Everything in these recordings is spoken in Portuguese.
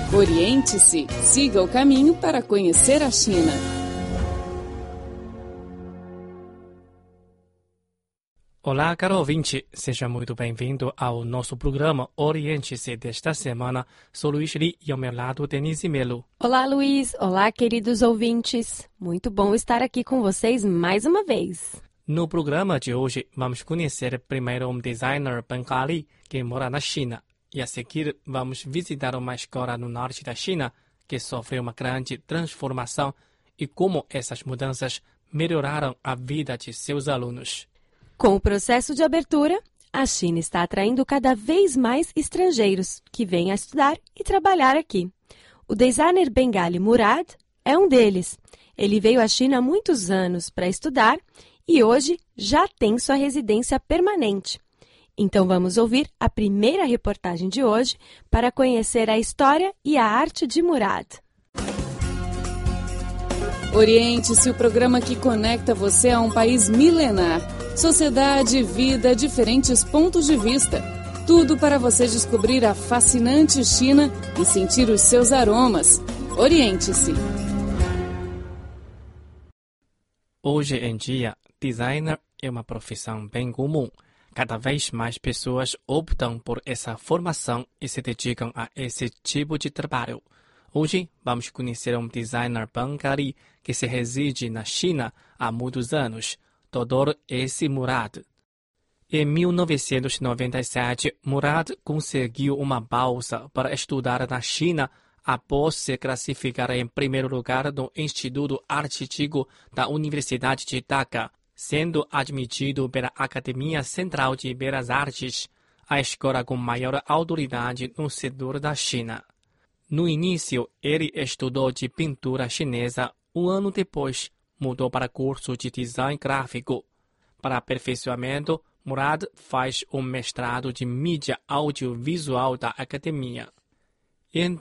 Oriente-se, siga o caminho para conhecer a China. Olá, caro ouvinte, seja muito bem-vindo ao nosso programa Oriente-se desta semana. Sou Luiz Li e ao meu lado Denise Melo. Olá, Luiz. Olá, queridos ouvintes. Muito bom estar aqui com vocês mais uma vez. No programa de hoje, vamos conhecer primeiro um designer bengali que mora na China. E a seguir, vamos visitar uma escola no norte da China que sofreu uma grande transformação e como essas mudanças melhoraram a vida de seus alunos. Com o processo de abertura, a China está atraindo cada vez mais estrangeiros que vêm a estudar e trabalhar aqui. O designer bengali Murad é um deles. Ele veio à China há muitos anos para estudar e hoje já tem sua residência permanente. Então vamos ouvir a primeira reportagem de hoje para conhecer a história e a arte de Murad. Oriente-se, o programa que conecta você a um país milenar. Sociedade, vida, diferentes pontos de vista. Tudo para você descobrir a fascinante China e sentir os seus aromas. Oriente-se. Hoje em dia, designer é uma profissão bem comum. Cada vez mais pessoas optam por essa formação e se dedicam a esse tipo de trabalho. Hoje, vamos conhecer um designer bengali que se reside na China há muitos anos, Dr. S. Murad. Em 1997, Murad conseguiu uma bolsa para estudar na China após se classificar em primeiro lugar no Instituto Artístico da Universidade de Dhaka, sendo admitido pela Academia Central de Belas Artes, a escola com maior autoridade no setor da China. No início, ele estudou de pintura chinesa. Um ano depois, mudou para curso de design gráfico. Para aperfeiçoamento, Murad faz um mestrado de mídia audiovisual da academia. Em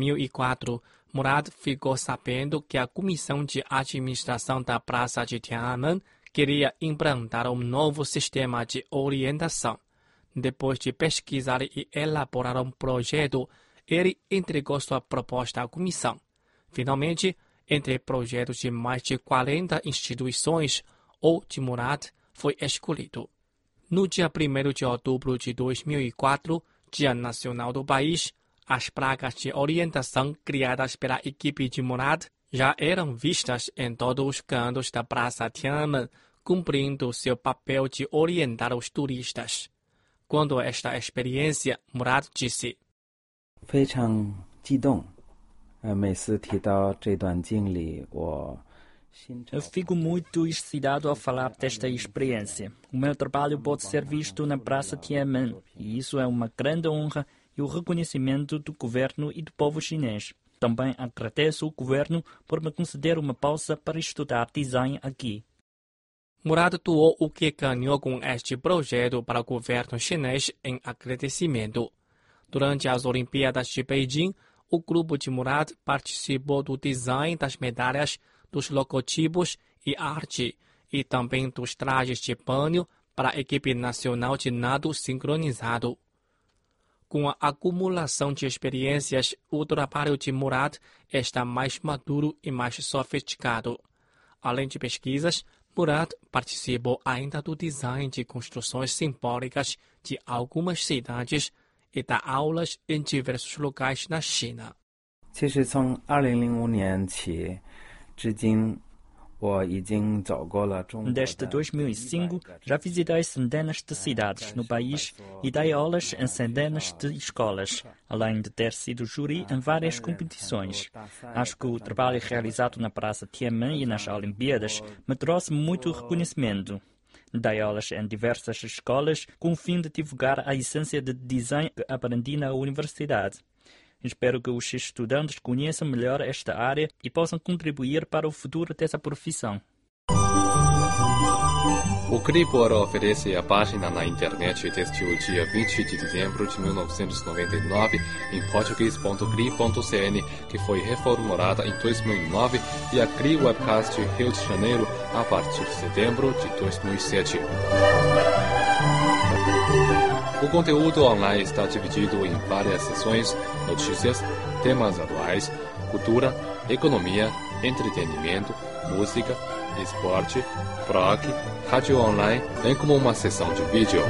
2004, Murad ficou sabendo que a Comissão de Administração da Praça de Tiananmen queria implantar um novo sistema de orientação. Depois de pesquisar e elaborar um projeto, ele entregou sua proposta à comissão. Finalmente, entre projetos de mais de 40 instituições, o de Murad foi escolhido. No dia 1º de outubro de 2004, Dia Nacional do país, as placas de orientação criadas pela equipe de Murad já eram vistas em todos os cantos da Praça Tiananmen, cumprindo seu papel de orientar os turistas. Quando a esta experiência, Murad disse: 非常激动，每次提到这段经历，我 Eu fico muito excitado ao falar desta experiência. O meu trabalho pode ser visto na Praça Tiananmen, e isso é uma grande honra e o reconhecimento do governo e do povo chinês. Também agradeço ao governo por me conceder uma bolsa para estudar design aqui. Murad doou o que ganhou com este projeto para o governo chinês em agradecimento. Durante as Olimpíadas de Beijing, o grupo de Murad participou do design das medalhas, dos logotipos e arte, e também dos trajes de banho para a equipe nacional de nado sincronizado. Com a acumulação de experiências, o trabalho de Murad está mais maduro e mais sofisticado. Além de pesquisas, Murad participou ainda do design de construções simbólicas de algumas cidades e dá aulas em diversos locais na China. 其实从2005年起，至今我已经走过了中国的 Desde 2005, já visitei centenas de cidades no país e dei aulas em centenas de escolas, além de ter sido júri em várias competições. Acho que o trabalho realizado na Praça Tiananmen e nas Olimpíadas me trouxe muito reconhecimento. Dei aulas em diversas escolas com o fim de divulgar a essência de design que aprendi na universidade. Espero que os estudantes conheçam melhor esta área e possam contribuir para o futuro dessa profissão. O Cribor oferece a página na internet desde o dia 20 de dezembro de 1999 em português.cri.cn, que foi reformulada em 2009, e a Cri Webcast Rio de Janeiro a partir de setembro de 2007. O conteúdo online está dividido em várias seções: notícias, temas atuais, cultura, economia, entretenimento, música, esporte, PROC, rádio online, bem como uma seção de vídeo.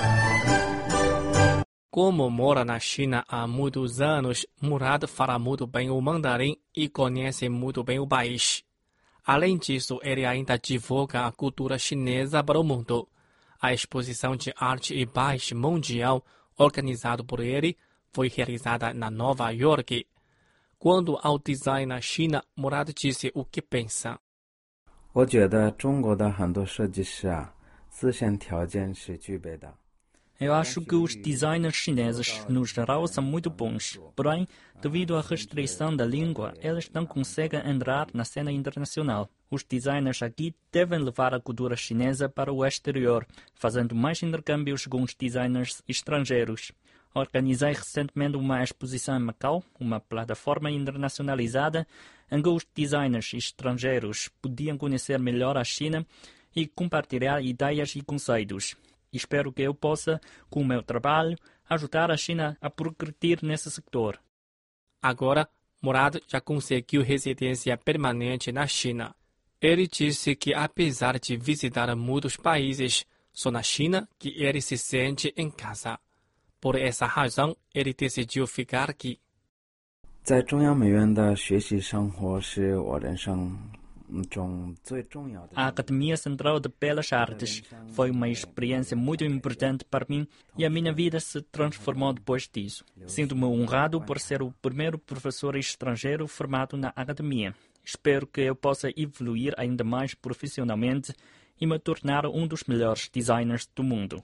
Como mora na China há muitos anos, Murad fala muito bem o mandarim e conhece muito bem o país. Além disso, ele ainda divulga a cultura chinesa para o mundo. A exposição de arte e paz mundial, organizada por ele, foi realizada na Nova York. Quando ao design na China, Murad disse o que pensa. 我觉得中国的很多设计师自身条件是具备的。 Eu acho que os designers chineses, no geral, são muito bons. Porém, devido à restrição da língua, eles não conseguem entrar na cena internacional. Os designers aqui devem levar a cultura chinesa para o exterior, fazendo mais intercâmbios com os designers estrangeiros. Organizei recentemente uma exposição em Macau, uma plataforma internacionalizada, em que os designers estrangeiros podiam conhecer melhor a China e compartilhar ideias e conceitos. Espero que eu possa, com o meu trabalho, ajudar a China a progredir nesse setor. Agora, Murad já conseguiu residência permanente na China. Ele disse que, apesar de visitar muitos países, só na China que ele se sente em casa. Por essa razão, ele decidiu ficar aqui. 在中央美院的学习生活是我人生 A Academia Central de Belas Artes foi uma experiência muito importante para mim e a minha vida se transformou depois disso. Sinto-me honrado por ser o primeiro professor estrangeiro formado na academia. Espero que eu possa evoluir ainda mais profissionalmente e me tornar um dos melhores designers do mundo.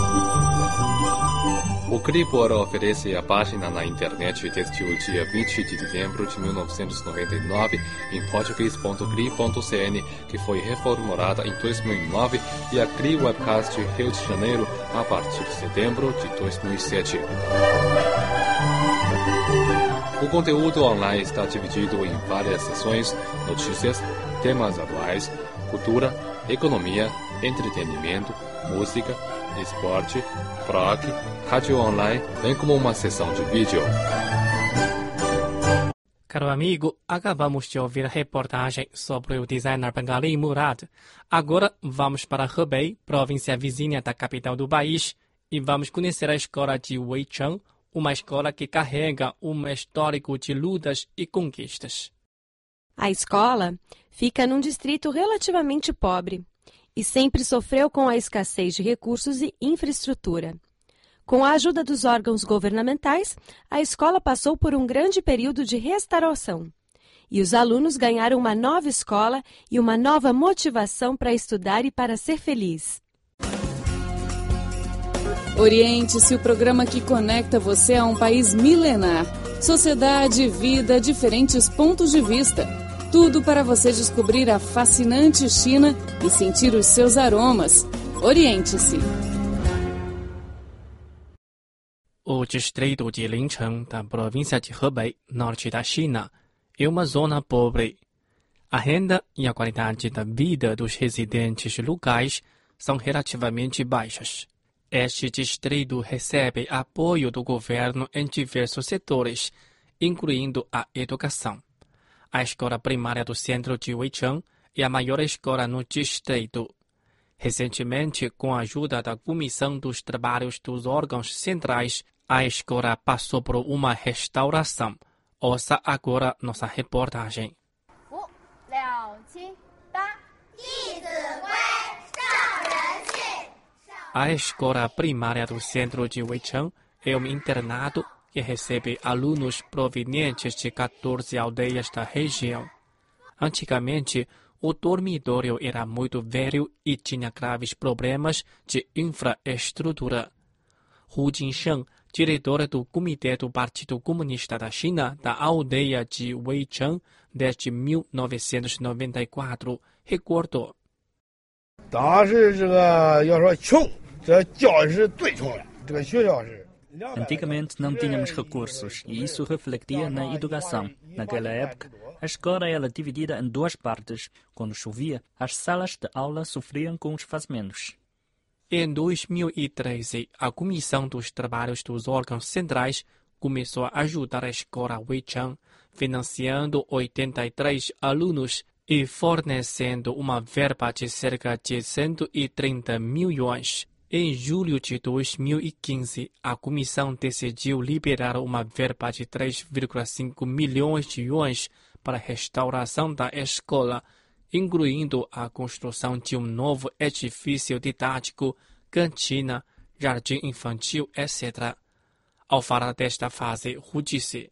O Clipboard oferece a página na internet desde o dia 20 de dezembro de 1999 em português.cri.cn, que foi reformulada em 2009, e a Cri Webcast Rio de Janeiro a partir de setembro de 2007. O conteúdo online está dividido em várias seções: notícias, temas atuais, cultura, economia, entretenimento, música, esporte, PROC, rádio online, bem como uma seção de vídeo. Caro amigo, acabamos de ouvir a reportagem sobre o designer bengali Murad. Agora vamos para Hebei, província vizinha da capital do país, e vamos conhecer a escola de Weicheng, uma escola que carrega um histórico de lutas e conquistas. A escola fica num distrito relativamente pobre e sempre sofreu com a escassez de recursos e infraestrutura. Com a ajuda dos órgãos governamentais, a escola passou por um grande período de restauração. E os alunos ganharam uma nova escola e uma nova motivação para estudar e para ser feliz. Oriente-se, o programa que conecta você a um país milenar. Sociedade, vida, diferentes pontos de vista. Tudo para você descobrir a fascinante China e sentir os seus aromas. Oriente-se. O distrito de Lincheng, da província de Hebei, norte da China, é uma zona pobre. A renda e a qualidade da vida dos residentes locais são relativamente baixas. Este distrito recebe apoio do governo em diversos setores, incluindo a educação. A escola primária do centro de Weicheng é a maior escola no distrito. Recentemente, com a ajuda da Comissão dos Trabalhos dos Órgãos Centrais, a escola passou por uma restauração. Ouça agora nossa reportagem. A escola primária do centro de Weicheng é um internato que recebe alunos provenientes de 14 aldeias da região. Antigamente, o dormitório era muito velho e tinha graves problemas de infraestrutura. Hu Jinsheng, diretor do Comitê do Partido Comunista da China da aldeia de Weicheng desde 1994, recordou. Antigamente não tínhamos recursos e isso refletia na educação. Naquela época, a escola era dividida em duas partes. Quando chovia, as salas de aula sofriam com os vazamentos. Em 2013, a Comissão dos Trabalhos dos Órgãos Centrais começou a ajudar a escola Weichang, financiando 83 alunos e fornecendo uma verba de cerca de 130 mil yuans. Em julho de 2015, a comissão decidiu liberar uma verba de 3,5 milhões de yuans para a restauração da escola, incluindo a construção de um novo edifício didático, cantina, jardim infantil, etc. Ao falar desta fase, Hu disse: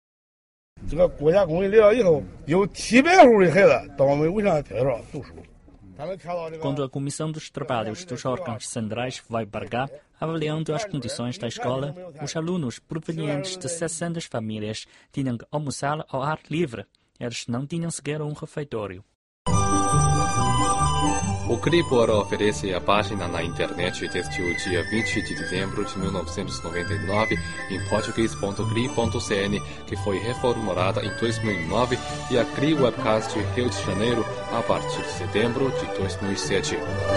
Quando a Comissão dos Trabalhos dos Órgãos Centrais vai para cá, avaliando as condições da escola, os alunos provenientes de 600 famílias tinham que almoçar ao ar livre. Eles não tinham sequer um refeitório. O Cribor oferece a página na internet desde o dia 20 de dezembro de 1999 em português.cri.cn, que foi reformulada em 2009, e a Cri Webcast Rio de Janeiro a partir de setembro de 2007.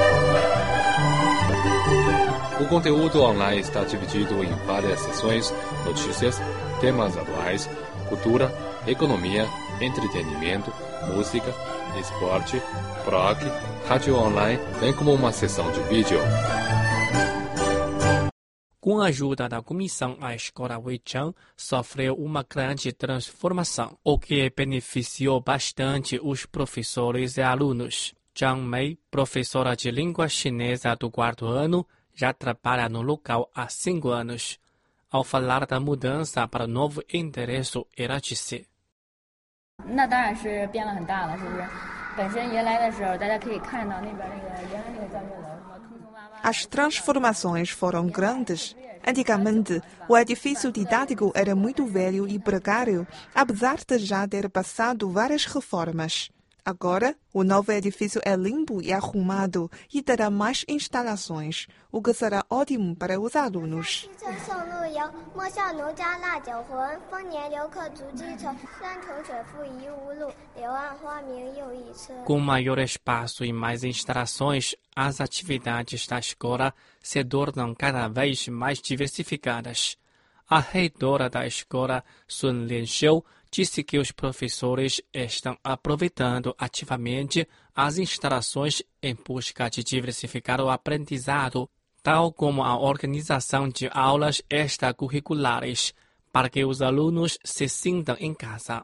O conteúdo online está dividido em várias seções: notícias, temas atuais, cultura, economia, entretenimento, música, esporte, blog, rádio online, bem como uma seção de vídeo. Com a ajuda da comissão, a escola Weichang sofreu uma grande transformação, o que beneficiou bastante os professores e alunos. Zhang Mei, professora de língua chinesa do 4º ano, já trabalha no local há 5 anos. Ao falar da mudança para o novo endereço, ela disse: As transformações foram grandes. Antigamente, o edifício didático era muito velho e precário, apesar de já ter passado várias reformas. Agora, o novo edifício é limpo e arrumado e terá mais instalações, o que será ótimo para os alunos. Com maior espaço e mais instalações, as atividades da escola se tornam cada vez mais diversificadas. A reitora da escola, Sun Lianxiu, disse que os professores estão aproveitando ativamente as instalações em busca de diversificar o aprendizado, tal como a organização de aulas extracurriculares, para que os alunos se sintam em casa.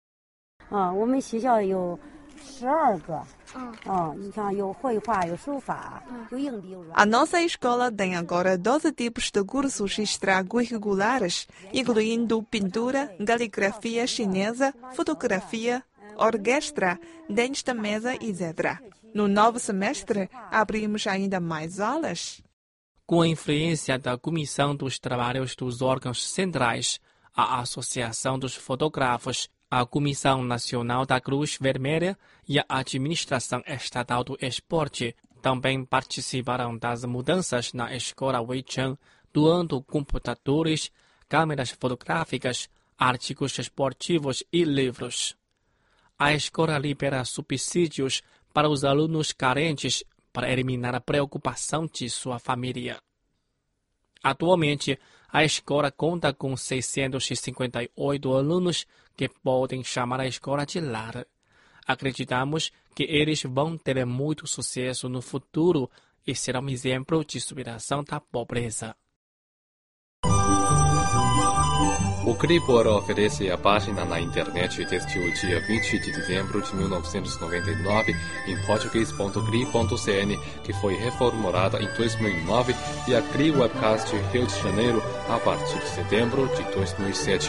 A nossa escola tem agora 12 tipos de cursos extracurriculares, incluindo pintura, caligrafia chinesa, fotografia, orquestra, dentes de mesa, etc. No novo semestre, abrimos ainda mais aulas. Com a influência da Comissão dos Trabalhos dos Órgãos Centrais, a Associação dos Fotógrafos, a Comissão Nacional da Cruz Vermelha e a Administração Estatal do Esporte também participaram das mudanças na escola Weichang, doando computadores, câmeras fotográficas, artigos esportivos e livros. A escola libera subsídios para os alunos carentes para eliminar a preocupação de sua família. Atualmente, a escola conta com 658 alunos que podem chamar a escola de lar. Acreditamos que eles vão ter muito sucesso no futuro e serão um exemplo de superação da pobreza. O Cribor oferece a página na internet desde o dia 20 de dezembro de 1999 em português.cri.cn, que foi reformulada em 2009, e a Cri Webcast Rio de Janeiro a partir de setembro de 2007.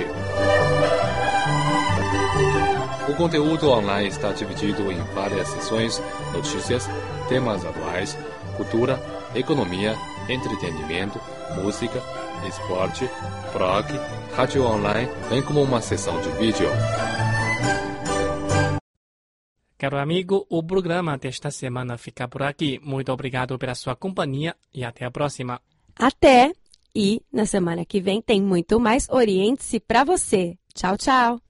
O conteúdo online está dividido em várias seções: notícias, temas atuais, cultura, economia, entretenimento, música, esporte, blog, rádio online, bem como uma seção de vídeo. Caro amigo, o programa desta semana fica por aqui. Muito obrigado pela sua companhia e até a próxima. Até! E na semana que vem tem muito mais. Oriente-se para você. Tchau, tchau!